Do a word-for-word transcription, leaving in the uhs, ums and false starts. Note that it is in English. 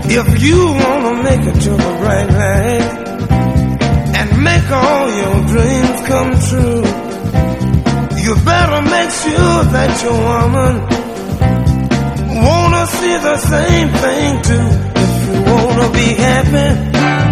If you wanna make it to the right life and make all your dreams come true, you better make sure that your woman wanna see the same thing too. If you wanna be happy,